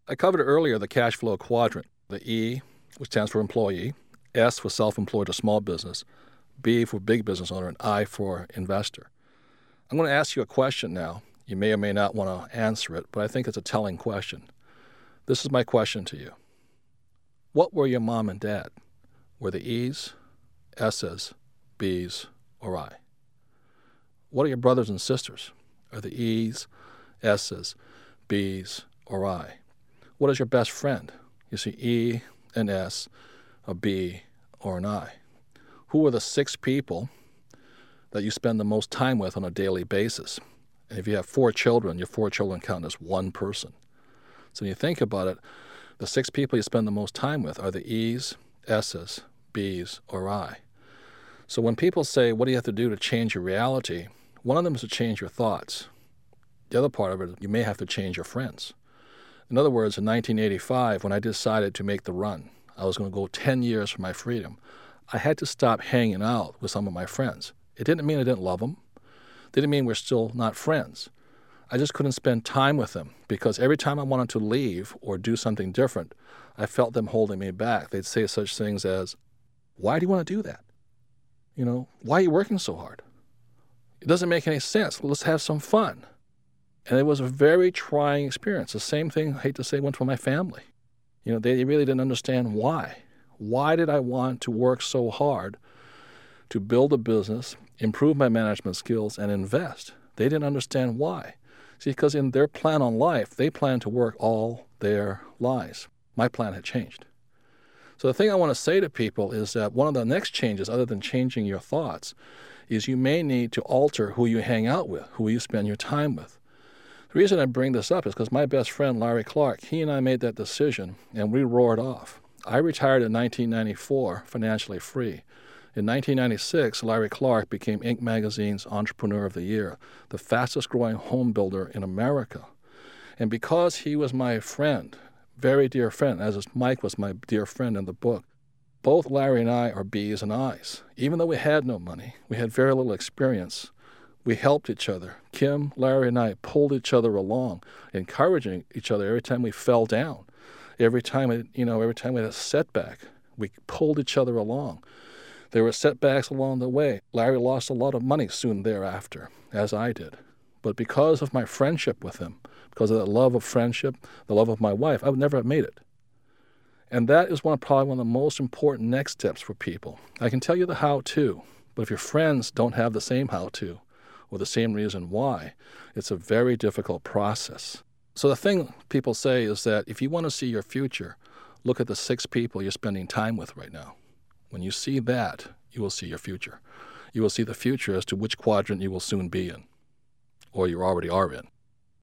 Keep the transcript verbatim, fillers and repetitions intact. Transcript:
I covered earlier the cash flow quadrant, the E, which stands for employee, S for self-employed or small business, B for big business owner, and I for investor. I'm going to ask you a question now. You may or may not want to answer it, but I think it's a telling question. This is my question to you. What were your mom and dad? Were the E's, S's, B's, or I? What are your brothers and sisters? Are the E's, S's, B's, or I? What is your best friend? You see E, an S, a B, or an I. Who are the six people that you spend the most time with on a daily basis? And if you have four children, your four children count as one person. So when you think about it, the six people you spend the most time with are the E's, S's, B's, or I. So when people say, what do you have to do to change your reality? One of them is to change your thoughts. The other part of it is you may have to change your friends. In other words, in nineteen eighty-five, when I decided to make the run, I was going to go ten years for my freedom, I had to stop hanging out with some of my friends. It didn't mean I didn't love them. It didn't mean we're still not friends. I just couldn't spend time with them because every time I wanted to leave or do something different, I felt them holding me back. They'd say such things as, why do you want to do that? You know, why are you working so hard? It doesn't make any sense. Let's have some fun. And it was a very trying experience. The same thing, I hate to say, went for my family. You know, they really didn't understand why. Why did I want to work so hard to build a business, improve my management skills, and invest? They didn't understand why. See, because in their plan on life, they planned to work all their lives. My plan had changed. So the thing I want to say to people is that one of the next changes, other than changing your thoughts, is you may need to alter who you hang out with, who you spend your time with. The reason I bring this up is because my best friend, Larry Clark, he and I made that decision, and we roared off. I retired in nineteen ninety-four, financially free. In nineteen ninety-six, Larry Clark became Inc magazine's Entrepreneur of the Year, the fastest-growing home builder in America. And because he was my friend, very dear friend, as Mike was my dear friend in the book, both Larry and I are B's and I's. Even though we had no money, we had very little experience, we helped each other. Kim, Larry, and I pulled each other along, encouraging each other every time we fell down. Every time, we, you know, every time we had a setback, we pulled each other along. There were setbacks along the way. Larry lost a lot of money soon thereafter, as I did. But because of my friendship with him, because of that love of friendship, the love of my wife, I would never have made it. And that is one probably one of the most important next steps for people. I can tell you the how-to, but if your friends don't have the same how-to, or the same reason why, it's a very difficult process. So the thing people say is that if you want to see your future, look at the six people you're spending time with right now. When you see that, you will see your future. You will see the future as to which quadrant you will soon be in, or you already are in.